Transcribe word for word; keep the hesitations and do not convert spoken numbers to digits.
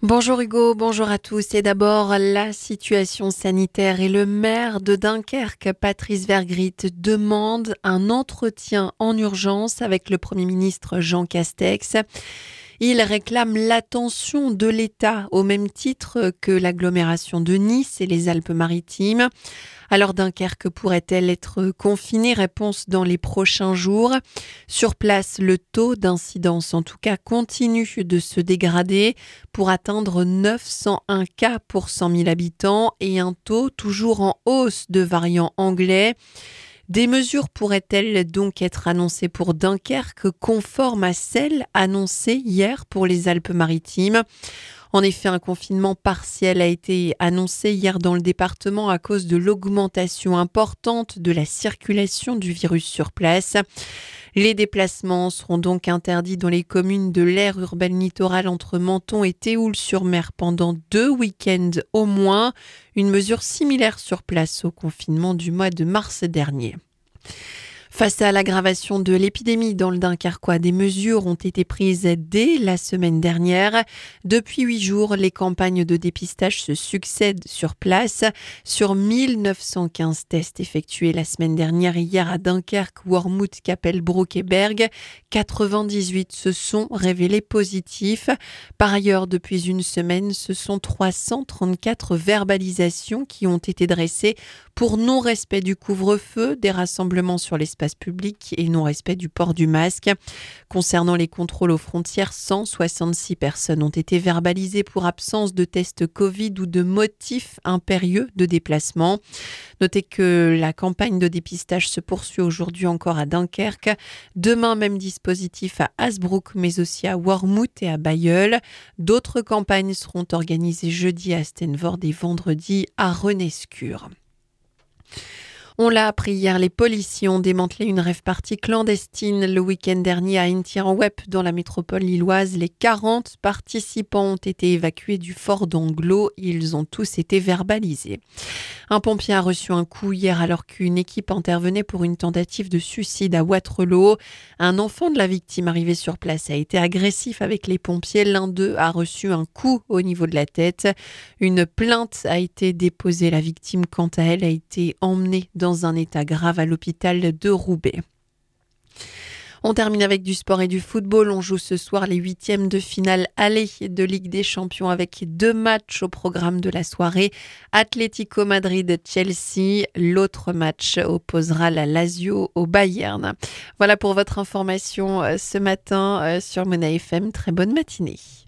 Bonjour Hugo, bonjour à tous. Et d'abord, la situation sanitaire et le maire de Dunkerque, Patrice Vergrit, demande un entretien en urgence avec le Premier ministre Jean Castex. Il réclame l'attention de l'État au même titre que l'agglomération de Nice et les Alpes-Maritimes. Alors Dunkerque pourrait-elle être confinée? Réponse dans les prochains jours. Sur place, le taux d'incidence en tout cas continue de se dégrader pour atteindre neuf cent un cas pour cent mille habitants et un taux toujours en hausse de variant anglais. Des mesures pourraient-elles donc être annoncées pour Dunkerque, conformes à celles annoncées hier pour les Alpes-Maritimes? En effet, un confinement partiel a été annoncé hier dans le département à cause de l'augmentation importante de la circulation du virus sur place. Les déplacements seront donc interdits dans les communes de l'aire urbaine littorale entre Menton et Théoul-sur-Mer pendant deux week-ends au moins. Une mesure similaire sur place au confinement du mois de mars dernier. Face à l'aggravation de l'épidémie dans le Dunkerquois, des mesures ont été prises dès la semaine dernière. Depuis huit jours, les campagnes de dépistage se succèdent sur place. Sur mille neuf cent quinze tests effectués la semaine dernière et hier à Dunkerque, Wormhout, Capelbroek et Berg, quatre-vingt-dix-huit se sont révélés positifs. Par ailleurs, depuis une semaine, ce sont trois cent trente-quatre verbalisations qui ont été dressées pour non-respect du couvre-feu, des rassemblements sur l'espace public et non-respect du port du masque. Concernant les contrôles aux frontières, cent soixante-six personnes ont été verbalisées pour absence de test Covid ou de motifs impérieux de déplacement. Notez que la campagne de dépistage se poursuit aujourd'hui encore à Dunkerque. Demain, même dispositif à Hasbrook, mais aussi à Wormhout et à Bailleul. D'autres campagnes seront organisées jeudi à Stenvoorde et vendredi à Renescure. On l'a appris hier, les policiers ont démantelé une rave-party clandestine le week-end dernier à Intier-en-Wep dans la métropole lilloise. Les quarante participants ont été évacués du fort d'Anglo. Ils ont tous été verbalisés. Un pompier a reçu un coup hier alors qu'une équipe intervenait pour une tentative de suicide à Waterloo. Un enfant de la victime arrivé sur place a été agressif avec les pompiers. L'un d'eux a reçu un coup au niveau de la tête. Une plainte a été déposée. La victime, quant à elle, a été emmenée dans dans un état grave à l'hôpital de Roubaix. On termine avec du sport et du football. On joue ce soir les huitièmes de finale aller de Ligue des Champions avec deux matchs au programme de la soirée. Atlético Madrid-Chelsea. L'autre match opposera la Lazio au Bayern. Voilà pour votre information ce matin sur Mona F M. Très bonne matinée.